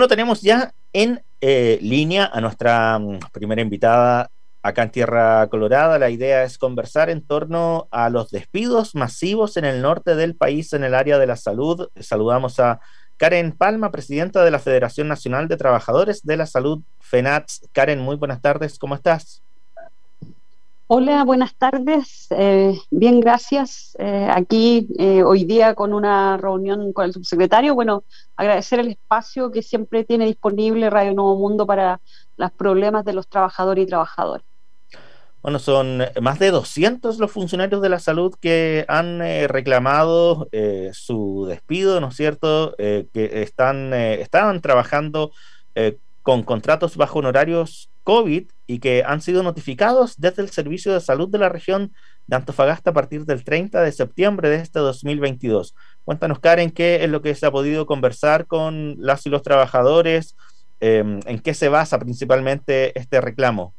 Bueno, tenemos ya en línea a nuestra primera invitada acá en Tierra Colorada. La idea es conversar en torno a los despidos masivos en el norte del país en el área de la salud. Saludamos a Karen Palma, presidenta de la Federación Nacional de Trabajadores de la Salud, FENATS. Karen, muy buenas tardes, ¿cómo estás? Hola, buenas tardes. Bien, gracias. Aquí hoy día con una reunión con el subsecretario. Bueno, agradecer el espacio que siempre tiene disponible Radio Nuevo Mundo para los problemas de los trabajadores y trabajadoras. Bueno, son más de 200 los funcionarios de la salud que han reclamado su despido, ¿no es cierto? Que estaban trabajando con contratos bajo honorarios COVID y que han sido notificados desde el Servicio de Salud de la región de Antofagasta a partir del 30 de septiembre de este 2022. Cuéntanos, Karen, qué es lo que se ha podido conversar con las y los trabajadores, en qué se basa principalmente este reclamo.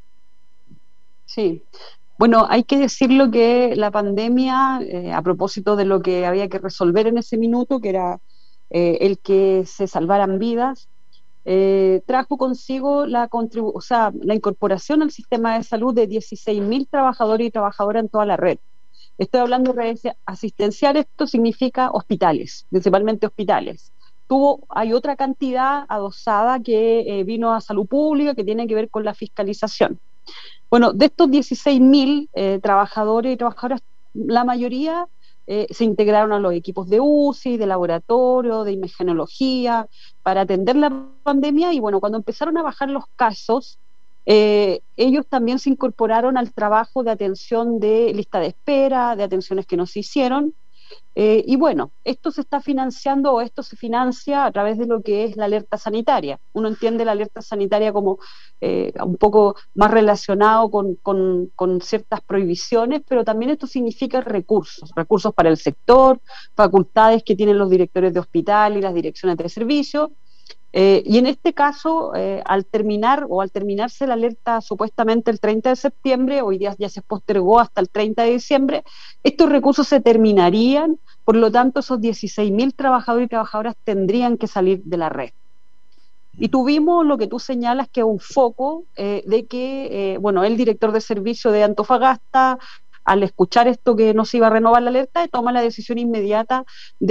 Sí. Bueno, hay que decirlo que la pandemia, a propósito de lo que había que resolver en ese minuto, que era el que se salvaran vidas, trajo consigo o sea, la incorporación al sistema de salud de 16.000 trabajadores y trabajadoras en toda la red. Estoy hablando de redes asistenciales, esto significa hospitales, principalmente hospitales. Hay otra cantidad adosada que vino a salud pública que tiene que ver con la fiscalización. Bueno, de estos 16.000 trabajadores y trabajadoras, la mayoría se integraron a los equipos de UCI, de laboratorio, de imagenología, para atender la pandemia. Y bueno, cuando empezaron a bajar los casos, ellos también se incorporaron al trabajo de atención de lista de espera, de atenciones que no se hicieron. Y bueno, esto se está financiando o esto se financia a través de lo que es la alerta sanitaria. Uno entiende la alerta sanitaria como un poco más relacionado con ciertas prohibiciones, pero también esto significa recursos para el sector, facultades que tienen los directores de hospital y las direcciones de servicio. Y en este caso, al terminarse la alerta supuestamente el 30 de septiembre, hoy día ya se postergó hasta el 30 de diciembre, estos recursos se terminarían, por lo tanto esos 16.000 trabajadores y trabajadoras tendrían que salir de la red. Y tuvimos lo que tú señalas, que es un foco de que, bueno, el director de servicio de Antofagasta, al escuchar esto que no se iba a renovar la alerta, toma la decisión inmediata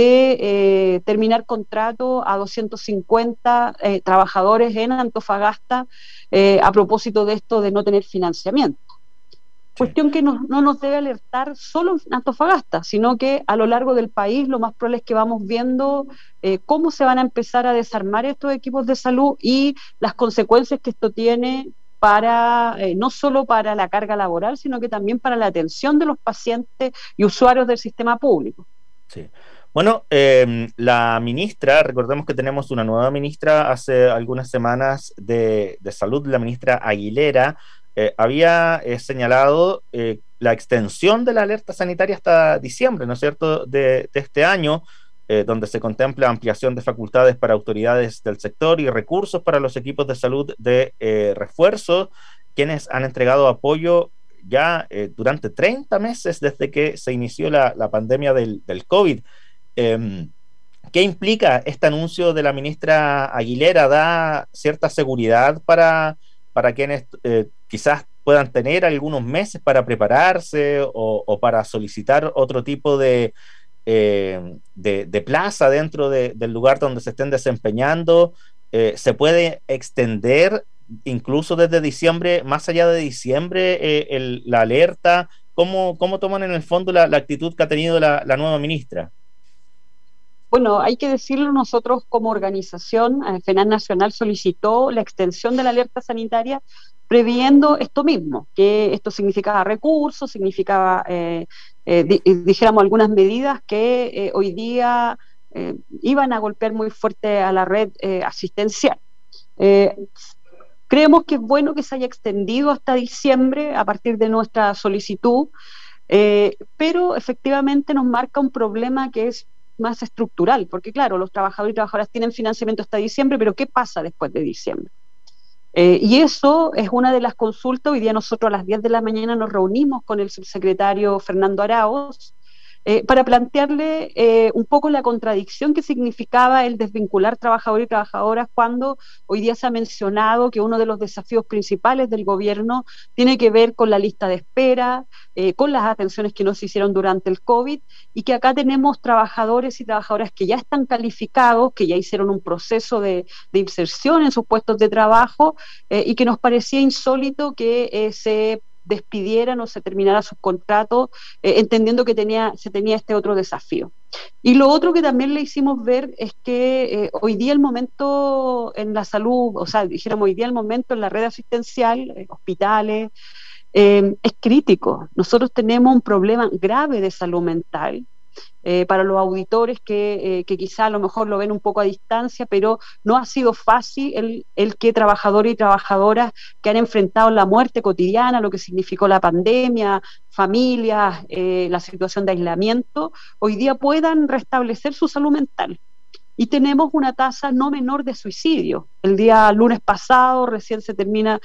de terminar contrato a 250 trabajadores en Antofagasta a propósito de esto de no tener financiamiento. Sí. Cuestión que no nos debe alertar solo en Antofagasta, sino que a lo largo del país lo más probable es que vamos viendo cómo se van a empezar a desarmar estos equipos de salud y las consecuencias que esto tiene para no solo para la carga laboral, sino que también para la atención de los pacientes y usuarios del sistema público. Sí. Bueno, la ministra, recordemos que tenemos una nueva ministra hace algunas semanas de salud, la ministra Aguilera, había señalado la extensión de la alerta sanitaria hasta diciembre, ¿no es cierto?, de este año, donde se contempla ampliación de facultades para autoridades del sector y recursos para los equipos de salud de refuerzo, quienes han entregado apoyo ya durante 30 meses desde que se inició la pandemia del COVID. Eh, ¿Qué implica este anuncio de la ministra Aguilera? ¿Da cierta seguridad para quienes quizás puedan tener algunos meses para prepararse o para solicitar otro tipo de plaza dentro del lugar donde se estén desempeñando? ¿Se puede extender incluso desde diciembre, más allá de diciembre, la alerta? ¿Cómo toman en el fondo la actitud que ha tenido la nueva ministra? Bueno, hay que decirlo, nosotros como organización, FENATS Nacional solicitó la extensión de la alerta sanitaria previendo esto mismo, que esto significaba recursos, significaba, dijéramos, algunas medidas que hoy día iban a golpear muy fuerte a la red asistencial. Eh, Creemos que es bueno que se haya extendido hasta diciembre a partir de nuestra solicitud, pero efectivamente nos marca un problema que es más estructural, porque claro, los trabajadores y trabajadoras tienen financiamiento hasta diciembre, pero ¿qué pasa después de diciembre? Y eso es una de las consultas. Hoy día nosotros a las 10 de la mañana nos reunimos con el subsecretario Fernando Arauz, para plantearle un poco la contradicción que significaba el desvincular trabajadores y trabajadoras cuando hoy día se ha mencionado que uno de los desafíos principales del gobierno tiene que ver con la lista de espera, con las atenciones que no se hicieron durante el COVID, y que acá tenemos trabajadores y trabajadoras que ya están calificados, que ya hicieron un proceso de inserción en sus puestos de trabajo, y que nos parecía insólito que se despidieran o se terminara su contrato, entendiendo que se tenía este otro desafío. Y lo otro que también le hicimos ver es que hoy día el momento en la salud, o sea, dijéramos hoy día el momento en la red asistencial, hospitales, es crítico. Nosotros tenemos un problema grave de salud mental. Para los auditores que quizá a lo mejor lo ven un poco a distancia, pero no ha sido fácil el que trabajadores y trabajadoras que han enfrentado la muerte cotidiana, lo que significó la pandemia, familias, la situación de aislamiento, hoy día puedan restablecer su salud mental. Y tenemos una tasa no menor de suicidio. El día lunes pasado recién se termina,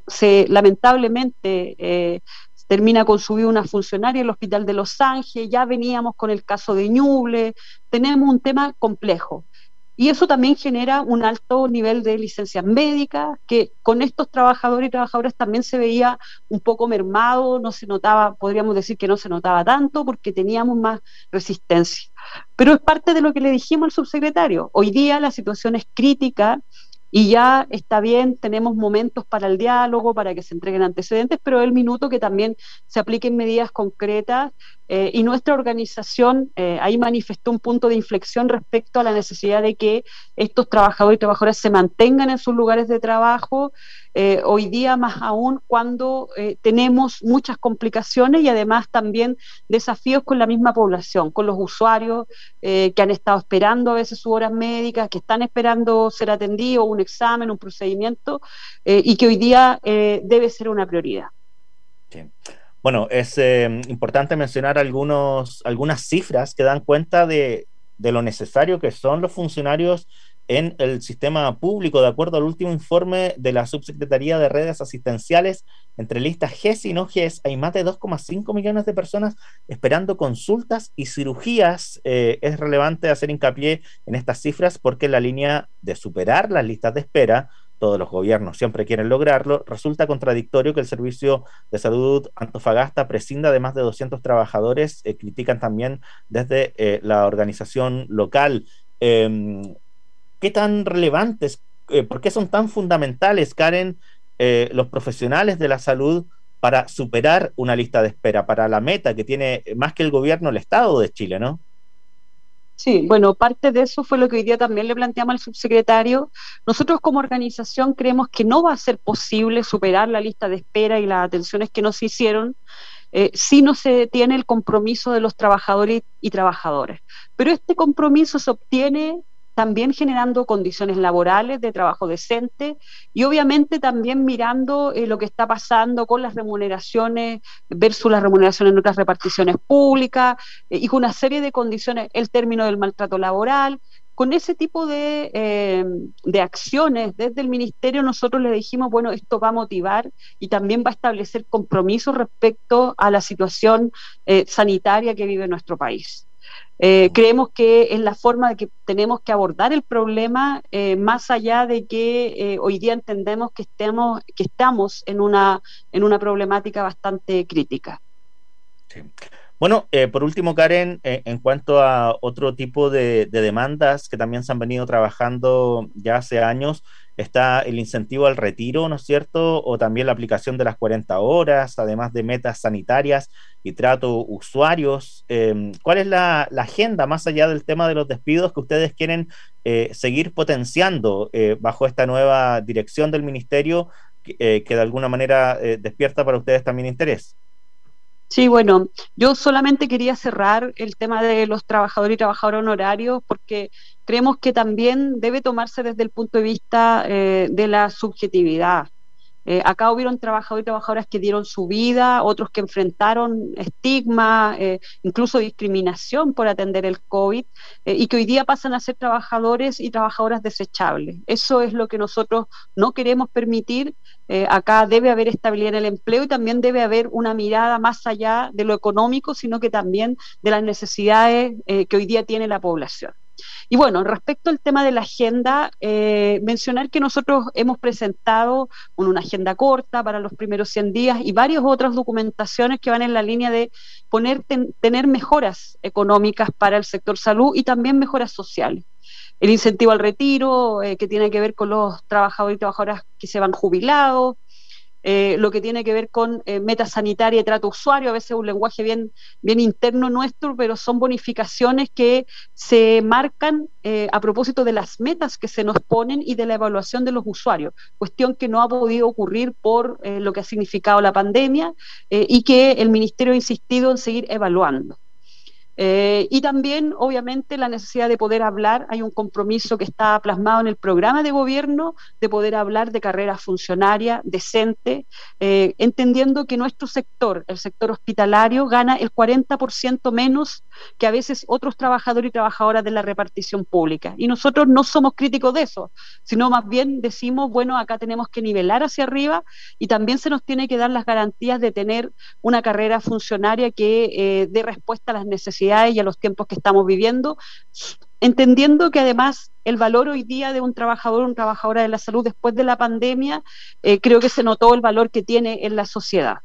lamentablemente termina con su vida una funcionaria en el Hospital de Los Ángeles, ya veníamos con el caso de Ñuble, tenemos un tema complejo. Y eso también genera un alto nivel de licencias médicas, que con estos trabajadores y trabajadoras también se veía un poco mermado, no se notaba, podríamos decir que no se notaba tanto, porque teníamos más resistencia. Pero es parte de lo que le dijimos al subsecretario. Hoy día la situación es crítica, y ya está bien, tenemos momentos para el diálogo, para que se entreguen antecedentes, pero es el minuto que también se apliquen medidas concretas, y nuestra organización ahí manifestó un punto de inflexión respecto a la necesidad de que estos trabajadores y trabajadoras se mantengan en sus lugares de trabajo, hoy día más aún cuando tenemos muchas complicaciones y además también desafíos con la misma población, con los usuarios que han estado esperando a veces sus horas médicas, que están esperando ser atendidos, un examen, un procedimiento, y que hoy día debe ser una prioridad. Sí. Bueno, es importante mencionar algunas cifras que dan cuenta de lo necesario que son los funcionarios en el sistema público. De acuerdo al último informe de la Subsecretaría de Redes Asistenciales, entre listas GES y no GES, hay más de 2,5 millones de personas esperando consultas y cirugías. Es relevante hacer hincapié en estas cifras porque en la línea de superar las listas de espera, todos los gobiernos siempre quieren lograrlo, resulta contradictorio que el Servicio de Salud Antofagasta prescinda de más de 200 trabajadores, critican también desde la organización local. ¿Qué tan relevantes, por qué son tan fundamentales, Karen, los profesionales de la salud para superar una lista de espera, para la meta que tiene más que el gobierno, el Estado de Chile, ¿no? Sí, bueno, parte de eso fue lo que hoy día también le planteamos al subsecretario. Nosotros como organización creemos que no va a ser posible superar la lista de espera y las atenciones que no se hicieron si no se tiene el compromiso de los trabajadores y trabajadoras. Pero este compromiso se obtiene también generando condiciones laborales de trabajo decente y obviamente también mirando lo que está pasando con las remuneraciones versus las remuneraciones en otras reparticiones públicas, y con una serie de condiciones, el término del maltrato laboral. Con ese tipo de acciones desde el Ministerio nosotros le dijimos, bueno, esto va a motivar y también va a establecer compromisos respecto a la situación sanitaria que vive nuestro país. Creemos que es la forma de que tenemos que abordar el problema, más allá de que hoy día entendemos que estamos en una problemática bastante crítica. Sí. Bueno, por último, Karen, en cuanto a otro tipo de demandas que también se han venido trabajando ya hace años, está el incentivo al retiro, ¿no es cierto? O también la aplicación de las 40 horas, además de metas sanitarias y trato usuarios. ¿Cuál es la agenda, más allá del tema de los despidos, que ustedes quieren seguir potenciando bajo esta nueva dirección del ministerio que de alguna manera despierta para ustedes también interés? Sí, bueno, yo solamente quería cerrar el tema de los trabajadores y trabajadoras honorarios porque creemos que también debe tomarse desde el punto de vista de la subjetividad. Acá hubieron trabajadores y trabajadoras que dieron su vida, otros que enfrentaron estigma, incluso discriminación por atender el COVID, y que hoy día pasan a ser trabajadores y trabajadoras desechables. Eso es lo que nosotros no queremos permitir. Acá debe haber estabilidad en el empleo y también debe haber una mirada más allá de lo económico, sino que también de las necesidades que hoy día tiene la población. Y bueno, respecto al tema de la agenda, mencionar que nosotros hemos presentado una agenda corta para los primeros 100 días y varias otras documentaciones que van en la línea de tener mejoras económicas para el sector salud y también mejoras sociales. El incentivo al retiro, que tiene que ver con los trabajadores y trabajadoras que se van jubilados, lo que tiene que ver con meta sanitaria y trato usuario, a veces un lenguaje bien interno nuestro, pero son bonificaciones que se marcan a propósito de las metas que se nos ponen y de la evaluación de los usuarios, cuestión que no ha podido ocurrir por lo que ha significado la pandemia y que el Ministerio ha insistido en seguir evaluando. Y también, obviamente, la necesidad de poder hablar, hay un compromiso que está plasmado en el programa de gobierno, de poder hablar de carrera funcionaria, decente, entendiendo que nuestro sector, el sector hospitalario, gana el 40% menos que a veces otros trabajadores y trabajadoras de la repartición pública. Y nosotros no somos críticos de eso, sino más bien decimos, bueno, acá tenemos que nivelar hacia arriba y también se nos tiene que dar las garantías de tener una carrera funcionaria que dé respuesta a las necesidades y a los tiempos que estamos viviendo, entendiendo que además el valor hoy día de un trabajador o una trabajadora de la salud después de la pandemia, creo que se notó el valor que tiene en la sociedad.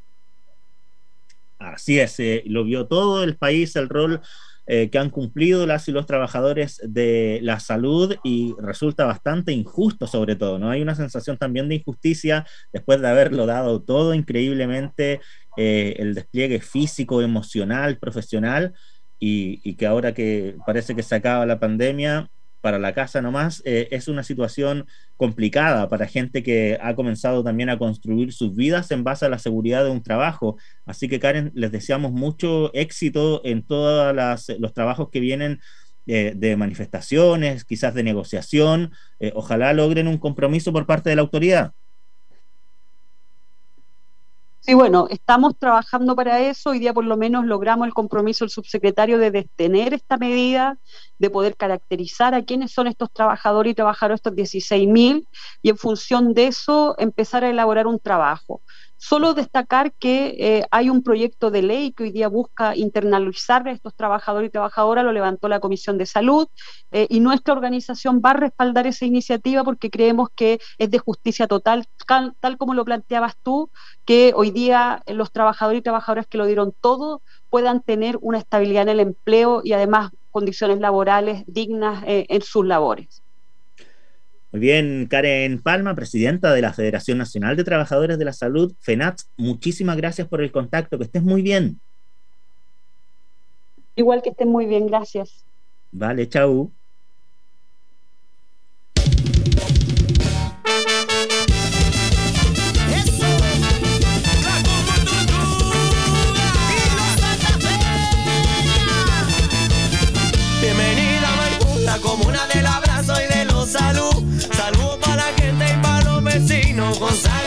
Así es, lo vio todo el país, el rol que han cumplido las y los trabajadores de la salud, y resulta bastante injusto sobre todo, ¿no? Hay una sensación también de injusticia después de haberlo dado todo increíblemente, el despliegue físico, emocional, profesional, y que ahora que parece que se acaba la pandemia, para la casa nomás, es una situación complicada para gente que ha comenzado también a construir sus vidas en base a la seguridad de un trabajo. Así que, Karen, les deseamos mucho éxito en todos los trabajos que vienen de manifestaciones, quizás de negociación. Ojalá logren un compromiso por parte de la autoridad. Sí, bueno, estamos trabajando para eso. Hoy día por lo menos logramos el compromiso del subsecretario de detener esta medida, de poder caracterizar a quiénes son estos trabajadores y trabajadoras, estos 16.000, y en función de eso empezar a elaborar un trabajo. Solo destacar que hay un proyecto de ley que hoy día busca internalizar a estos trabajadores y trabajadoras, lo levantó la Comisión de Salud, y nuestra organización va a respaldar esa iniciativa porque creemos que es de justicia total, tal como lo planteabas tú, que hoy día los trabajadores y trabajadoras que lo dieron todo puedan tener una estabilidad en el empleo y además condiciones laborales dignas en sus labores. Muy bien, Karen Palma, presidenta de la Federación Nacional de Trabajadores de la Salud, FENATS, muchísimas gracias por el contacto, que estés muy bien. Igual que estén muy bien, gracias. Vale, chau. Bienvenida a Maipú, la comuna del abrazo y de los salud. Saludos para la gente y para los vecinos. Gonzalo.